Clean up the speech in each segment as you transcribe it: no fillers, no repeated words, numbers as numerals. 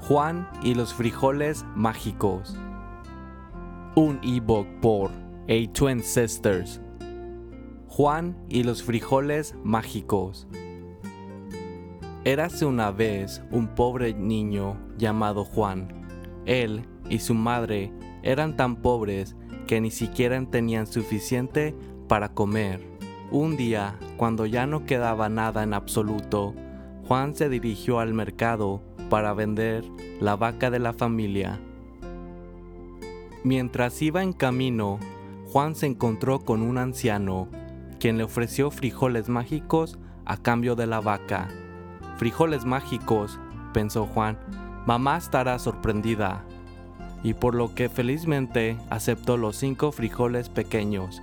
Juan y los frijoles mágicos. Un ebook por A-Twin Sisters. Juan y los frijoles mágicos. Érase una vez un pobre niño llamado Juan. Él y su madre eran tan pobres que ni siquiera tenían suficiente para comer. Un día, cuando ya no quedaba nada en absoluto, Juan se dirigió al mercado para vender la vaca de la familia. Mientras iba en camino, Juan se encontró con un anciano, quien le ofreció frijoles mágicos a cambio de la vaca. Frijoles mágicos, pensó Juan, mamá estará sorprendida, y por lo que felizmente aceptó los 5 frijoles pequeños.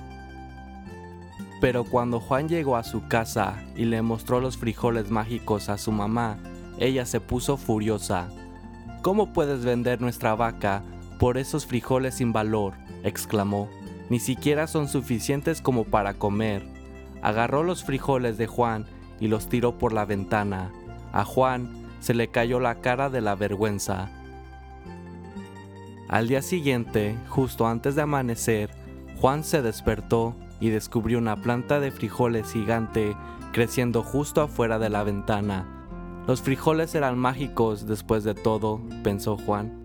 Pero cuando Juan llegó a su casa y le mostró los frijoles mágicos a su mamá, ella se puso furiosa. ¿Cómo puedes vender nuestra vaca por esos frijoles sin valor?, exclamó. Ni siquiera son suficientes como para comer. Agarró los frijoles de Juan y los tiró por la ventana. A Juan se le cayó la cara de la vergüenza. Al día siguiente, justo antes de amanecer, Juan se despertó y descubrió una planta de frijoles gigante creciendo justo afuera de la ventana. Los frijoles eran mágicos después de todo, pensó Juan.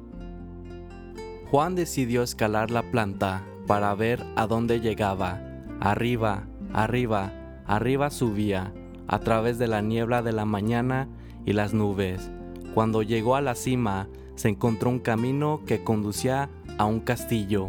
Juan decidió escalar la planta para ver a dónde llegaba. Arriba, arriba, arriba subía, a través de la niebla de la mañana y las nubes. Cuando llegó a la cima, se encontró un camino que conducía a un castillo.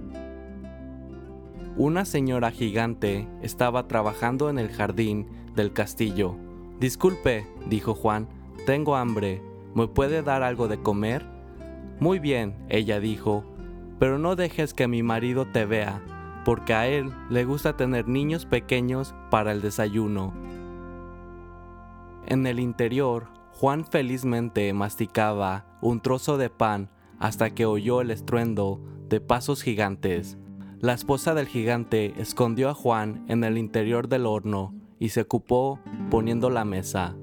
Una señora gigante estaba trabajando en el jardín del castillo. «Disculpe», dijo Juan, «tengo hambre. ¿Me puede dar algo de comer?» «Muy bien», ella dijo, «pero no dejes que mi marido te vea, porque a él le gusta tener niños pequeños para el desayuno». En el interior, Juan felizmente masticaba un trozo de pan hasta que oyó el estruendo de pasos gigantes. La esposa del gigante escondió a Juan en el interior del horno y se ocupó poniendo la mesa.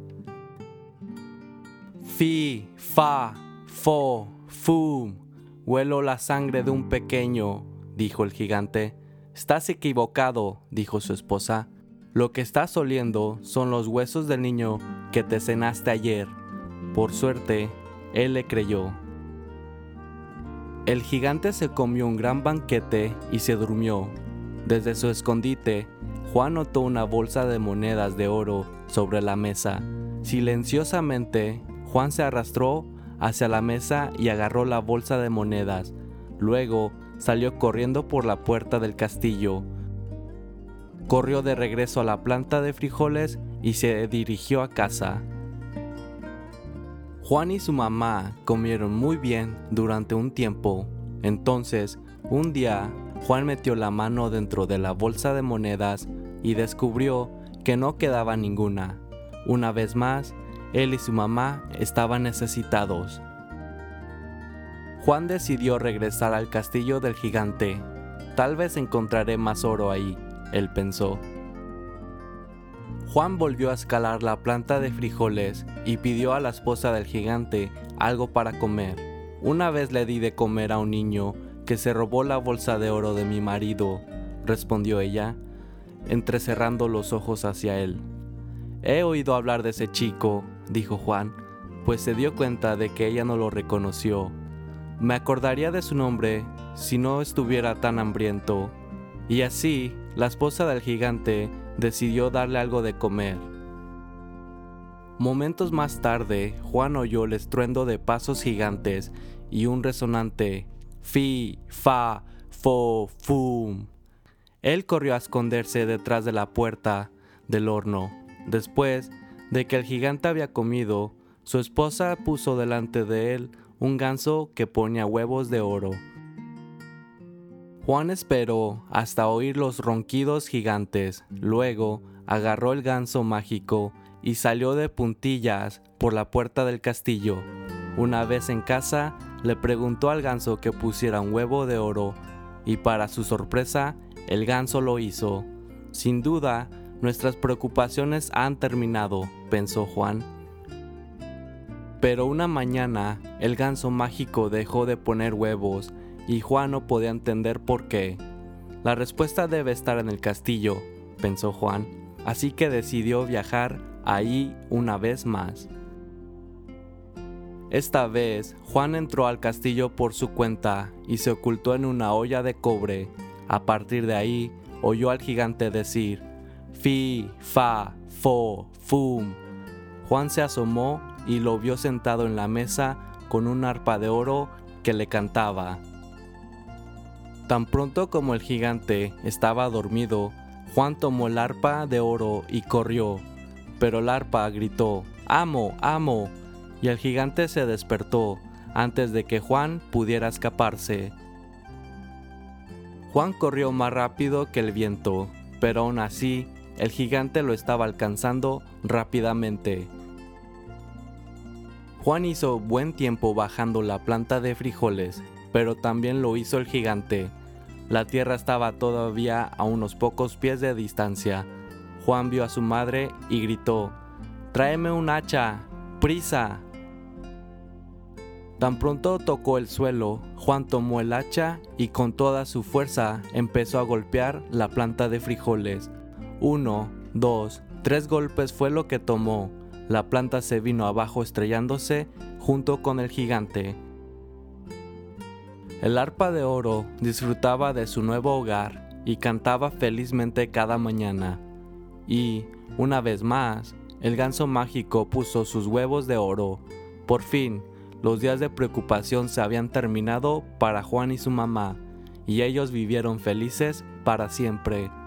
«Fi, fa, fo, fum, huelo la sangre de un pequeño», dijo el gigante. «Estás equivocado», dijo su esposa. «Lo que estás oliendo son los huesos del niño que te cenaste ayer». Por suerte, él le creyó. El gigante se comió un gran banquete y se durmió. Desde su escondite, Juan notó una bolsa de monedas de oro sobre la mesa. Silenciosamente, Juan se arrastró hacia la mesa y agarró la bolsa de monedas. Luego salió corriendo por la puerta del castillo. Corrió de regreso a la planta de frijoles y se dirigió a casa. Juan y su mamá comieron muy bien durante un tiempo. Entonces, un día, Juan metió la mano dentro de la bolsa de monedas y descubrió que no quedaba ninguna. Una vez más, él y su mamá estaban necesitados. Juan decidió regresar al castillo del gigante. Tal vez encontraré más oro ahí, él pensó. Juan volvió a escalar la planta de frijoles y pidió a la esposa del gigante algo para comer. «Una vez le di de comer a un niño que se robó la bolsa de oro de mi marido», respondió ella, entrecerrando los ojos hacia él. «He oído hablar de ese chico», dijo Juan, pues se dio cuenta de que ella no lo reconoció. «Me acordaría de su nombre si no estuviera tan hambriento». Y así, la esposa del gigante decidió darle algo de comer. Momentos más tarde, Juan oyó el estruendo de pasos gigantes y un resonante «fi, fa, fo, fum». Él corrió a esconderse detrás de la puerta del horno. Después de que el gigante había comido, su esposa puso delante de él un ganso que ponía huevos de oro. Juan esperó hasta oír los ronquidos gigantes. Luego agarró el ganso mágico y salió de puntillas por la puerta del castillo. Una vez en casa, le preguntó al ganso que pusiera un huevo de oro, y para su sorpresa, el ganso lo hizo. Sin duda, nuestras preocupaciones han terminado, pensó Juan. Pero una mañana el ganso mágico dejó de poner huevos y Juan no podía entender por qué. La respuesta debe estar en el castillo, pensó Juan, así que decidió viajar ahí una vez más. Esta vez, Juan entró al castillo por su cuenta y se ocultó en una olla de cobre. A partir de ahí, oyó al gigante decir: fi, fa, fo, fum. Juan se asomó y lo vio sentado en la mesa con un arpa de oro que le cantaba. Tan pronto como el gigante estaba dormido, Juan tomó el arpa de oro y corrió, pero el arpa gritó: ¡Amo, amo! Y el gigante se despertó antes de que Juan pudiera escaparse. Juan corrió más rápido que el viento, pero aún así, el gigante lo estaba alcanzando rápidamente. Juan hizo buen tiempo bajando la planta de frijoles, pero también lo hizo el gigante. La tierra estaba todavía a unos pocos pies de distancia. Juan vio a su madre y gritó: ¡Tráeme un hacha! ¡Prisa! Tan pronto tocó el suelo, Juan tomó el hacha y con toda su fuerza empezó a golpear la planta de frijoles. 1, 2, 3 golpes fue lo que tomó. La planta se vino abajo estrellándose junto con el gigante. El arpa de oro disfrutaba de su nuevo hogar y cantaba felizmente cada mañana. Y, una vez más, el ganso mágico puso sus huevos de oro. Por fin, los días de preocupación se habían terminado para Juan y su mamá, y ellos vivieron felices para siempre.